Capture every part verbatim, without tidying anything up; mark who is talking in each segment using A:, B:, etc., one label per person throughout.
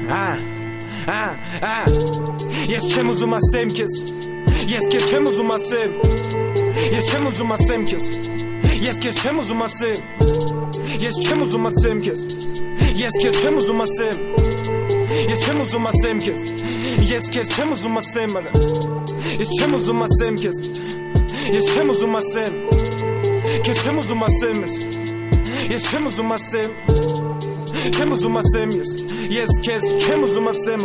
A: Ah, ah, ah. Ես չեմ ուզում ասեմ քեզ, ես քեզ չեմ ուզում ասեմ, ես չեմ ուզում ասեմ քեզ, ես քեզ չեմ ուզում ասեմ, ես չեմ ուզում ասեմ քեզ, ես քեզ չեմ ուզում ասեմ, ես չեմ ուզում ասեմ քեզ, ես քեզ չեմ ուզում ասեմ, ես չեմ ուզում ասեմ քեզ, ես չեմ ուզում ասեմ, քեզ չեմ ուզում ասեմ, ես չեմ ուզում ասեմ, չեմ ուզում ասեմ ես, ես քեզ չեմ ուզում ասեմ,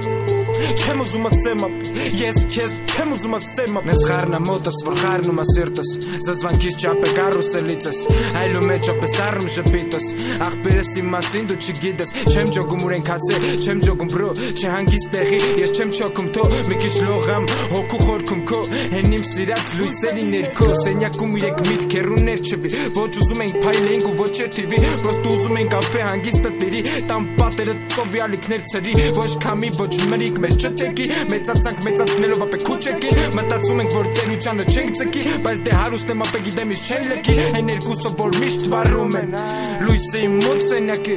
A: չեմ ուզում ասեմ, ես քեզ չեմ ուզում ասեմ, մեզ խառնա մոտս, որ խառնում է սիրտս, զզվանքից չապե կարուսելիցս, այլու մեջ ապես առում շպիտս, աղբերս իմ մասին դու չգիտես, չեմ ջոգում ուրենք ասե, չեմ ջոգում բրո, չհանգիստ տեղի, ես չեմ չոքում թո, մի քիչ լողամ, հոգու խորքում քո, հեն իմ սիրած լույսերի ներքո, սենյակում իրեք միտք հեռուներ չվի, ոչ ուզում ենք փայլեինք ու ոչ է թիվի, պրոստը ուզում ենք ապե հանգիստը տիրի, տամ պատերը ծովի ալիքներ ծրի, ոչ քամի, ոչ մրիկ մեզ չտեկի, մեծացանք մեծացնելով ապե քուչեկի, մտածում ենք որ ծերությանը չենք ծկի, բայց դե հարուստ եմ ապե գիտեմ իս չեն լեկի, հեն երկուսով որ միշտ վառում են, լույսը իմ մոտ սենյակի,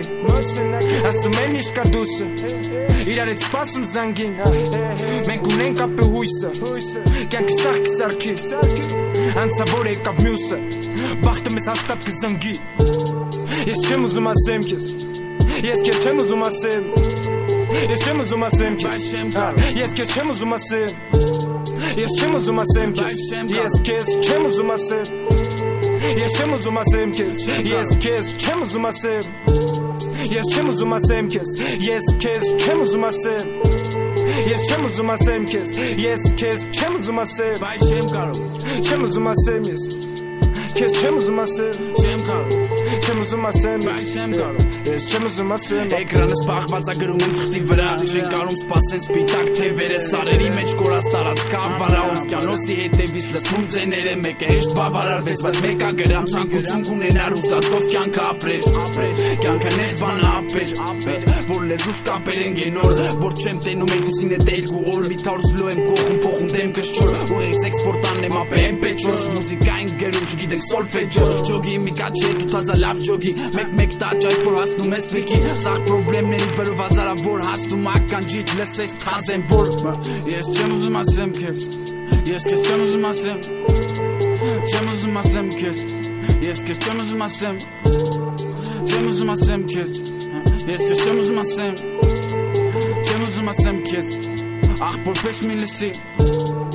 A: ասում են իշկա դուսը, իրար հետ սպասում զանգին, մենք ունենք ապե հույսը, կյանքի սաղքի սարքի, անցա որ եկավ մյուսը, բախտը մեզ հաստատ կզնգի, ես չեմ ուզում ասեմ քեզ, ես քեզ չեմ ուզում ասեմ, ես չեմ ուզում ասեմ քեզ, ես քեզ չեմ ուզում ասեմ, ես չեմ ուզում ասեմ քեզ, ես քեզ չեմ ուզում ասեմ, ես չեմ ուզում ասեմ քեզ, ես քեզ չեմ ուզում ասեմ, ես չեմ ուզում ասեմ քեզ, ես քեզ չեմ ուզում ասեմ, ես չեմ ուզում ասեմ քեզ, ես քեզ չեմ ուզում ասեմ, բայց չեմ կարող, չեմ ուզում ասեմ ես, քեզ չեմ ուզում ասեմ, չեմ կարող, չեմ ուզում ասեմ, բայց չեմ կարող, ես չեմ ուզում ասեմ,
B: էկրանս պահված է գրում եմ թղթի վրա, չեն կարող սպասեն սպիտակ թևերը, սարերի մեջ կորած տարածք ավարա, օվկիանոսի հետևից լսվում ձեները, մեկը հեշտ բավարարվեց, բայց մեկը գրամ ցանկություն կունենար ուսածով կյանքը ապրեր, կյանքը նես բանը ապեր, որ լեզուս կապեր են գենոր, որ չեմ տենում երկուսին հետ երկու օր, մի թարս լո եմ կողում փոխում դեմ կշչոր, ուղեղից էքսպորտանն եմ ապե եմ պետրոս, մուզիկային գերում չգիտենք սոլֆեջո, ջոգի մի կաչի հետ ու թազա լավ ջոգի, մեկ-մեկ տաճ այդ որ հասնում ես պրիկի, սաղ պրոբլեմների վրով հազարավոր հասնում ականջիտ լսես թազեմ որ, ես չեմ ուզում ասեմ քեզ, ես քեզ չեմ ուզում ասեմ, չեմ ուզում ասեմ քեզ, ես քեզ չեմ ուզում ասեմ, չեմ ուզում ասեմ քեզ, ես քեզ չեմ ուզում ասեմ, չեմ ուզում ասեմ քեզ, ախպոր պես մի լսի